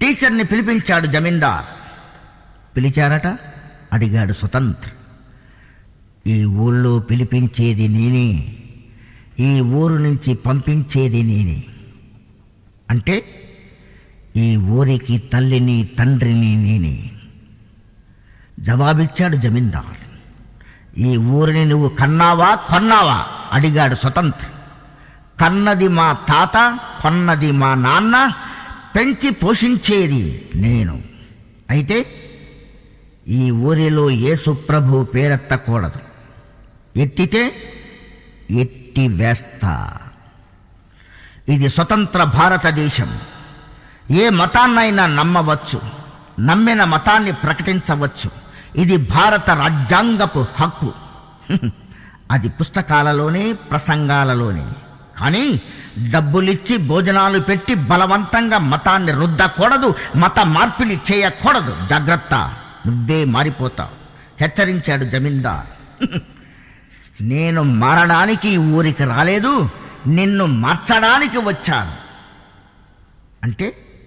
టీచర్ని పిలిపించాడు జమీందార్. పిలిచారట, అడిగాడు స్వతంత్ర. ఈ ఊళ్ళో పిలిపించేది నేనే, ఈ ఊరు నుంచి పంపించేది నేనే. అంటే ఈ ఊరికి తల్లిని తండ్రిని నేనే. జవాబిచ్చాడు జమీందార్. ఈ ఊరిని నువ్వు కన్నావా కొన్నావా అడిగాడు స్వతంత్ర. కన్నది మా తాత, కొన్నది మా నాన్న, పెంచి పోషించేది నేను. అయితే ఈ ఊరిలో యేసు ప్రభు పేరెత్తకూడదు. ఎత్తితే ఎత్తి వేస్తా. ఇది స్వతంత్ర భారతదేశం. ఏ మతాన్నైనా నమ్మవచ్చు, నమ్మిన మతాన్ని ప్రకటించవచ్చు. ఇది భారత రాజ్యాంగపు హక్కు. అది పుస్తకాలలోనే, ప్రసంగాలలోనే. కానీ డబ్బులిచ్చి భోజనాలు పెట్టి బలవంతంగా మతాన్ని రుద్దకూడదు, మత మార్పిడి చేయకూడదు. జాగ్రత్త, నువ్వే మారిపోతావు, హెచ్చరించాడు జమీందార్. నేను మారడానికి ఈ ఊరికి రాలేదు, నిన్ను మార్చడానికి వచ్చాను. అంటే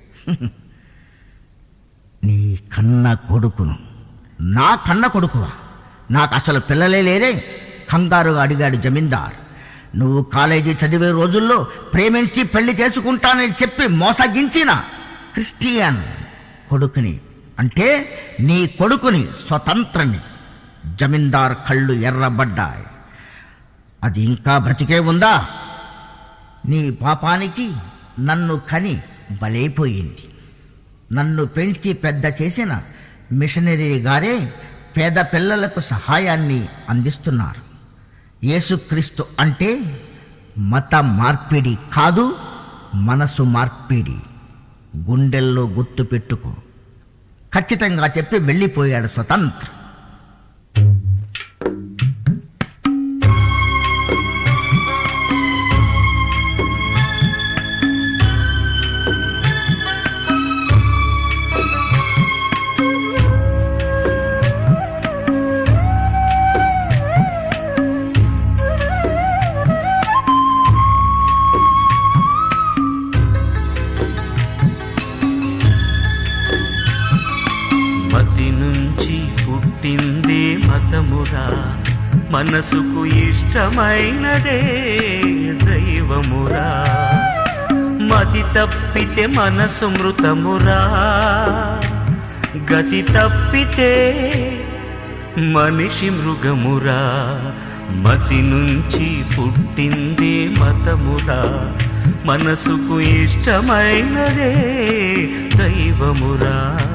నీ కన్న కొడుకును. నా కన్న కొడుకువా? నాకు అసలు పిల్లలే లేరే, కంగారుగా అడిగాడు జమీందార్. నువ్వు కాలేజీ చదివే రోజుల్లో ప్రేమించి పెళ్లి చేసుకుంటానని చెప్పి మోసగించిన క్రిస్టియన్ కొడుకుని, అంటే నీ కొడుకుని, స్వతంత్రని. జమీందార్ కళ్ళు ఎర్రబడ్డాయి. అది ఇంకా బ్రతికే ఉందా? నీ పాపానికి నన్ను కని బలైపోయింది. నన్ను పెంచి పెద్ద చేసిన మిషనరీ గారే పేద పిల్లలకు సహాయాన్ని అందిస్తున్నారు. యేసుక్రీస్తు అంటే మత మార్పిడి కాదు, మనసు మార్పిడి. గుండెల్లో గుర్తు పెట్టుకో, ఖచ్చితంగా చెప్పి వెళ్ళిపోయాడు స్వతంత్ర. పుట్టిందే మతమురా, మనసుకు ఇష్టమైనదే దైవమురా. మతి తప్పితే మనసు మృతమురా, గతి తప్పితే మనిషి మృగమురా. మతి నుంచి పుట్టిందే మతమురా, మనసుకు ఇష్టమైనదే దైవమురా.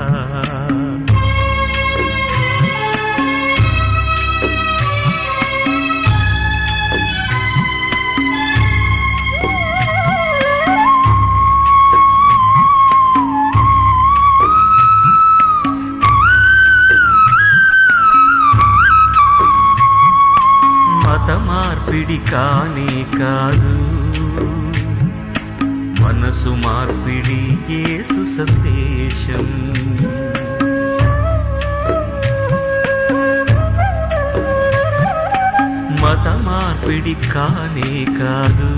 మార్పిడి కానే కాదు, మనసు మార్పిడి యేసు సందేశం. మత మార్పిడి కానే కాదు,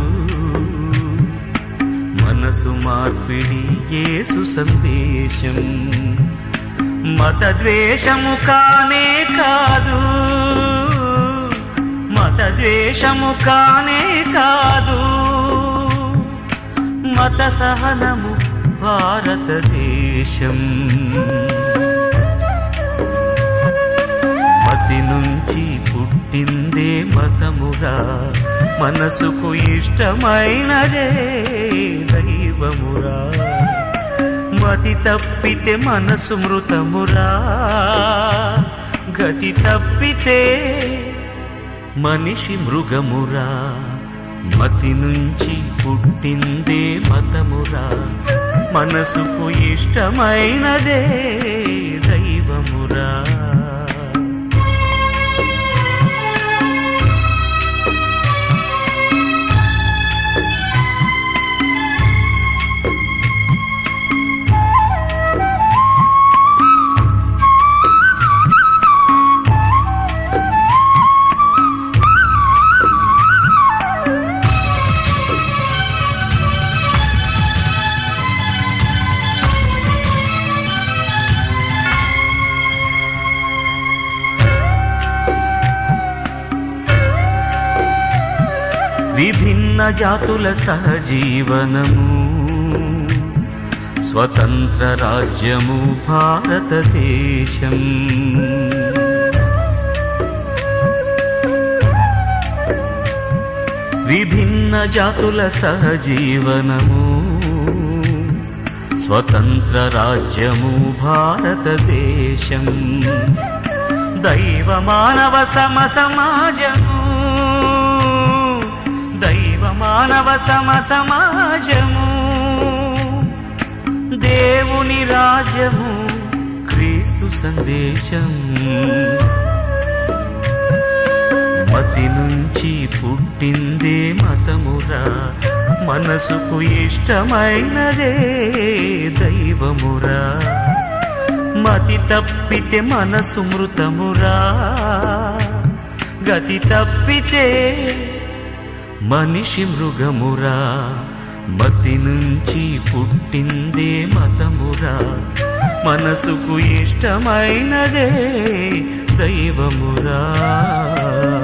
మనసు మార్పిడి యేసు సందేశం. మత ద్వేషము కానే కాదు, మత ద్వేషము కానే కాదు, మత సహనము భారతదేశం. మతి నుంచి పుట్టిందే మతమురా, మనసుకు ఇష్టమైనదే దైవమురా. మతి తప్పితే మనసు మృతమురా, గతి తప్పితే మనిషి మృగమురా. మతి నుంచి పుట్టిందే మతమురా, మనసుకు ఇష్టమైనదే దైవమురా. విభిన్న జాతుల సహజీవనము స్వతంత్ర రాజ్యము భారతదేశం. విభిన్న జాతుల సహజీవనము స్వతంత్ర రాజ్యము భారతదేశం. దైవ మానవ సమ సమాజము, దైవ మానవ సమ సమాజము, దేవుని రాజ్యము క్రీస్తు సందేశం. మతి నుంచి పుట్టిందే మతమురా, మనసుకు ఇష్టమైనదే దైవమురా. మతి తప్పితే మనసు మృతమురా, గతి తప్పితే మనిషి మృగమురా. మతి నుంచి పుట్టిందే మతమురా, మనసుకు ఇష్టమైనదే దైవమురా.